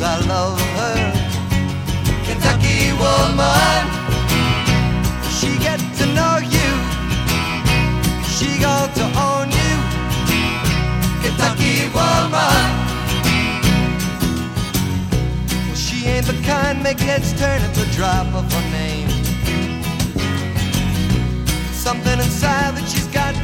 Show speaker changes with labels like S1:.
S1: I love her. Kentucky woman, she get to know you, she going to own you. Kentucky woman, well, she ain't the kind make heads turn at the drop of her name. Something inside that she's got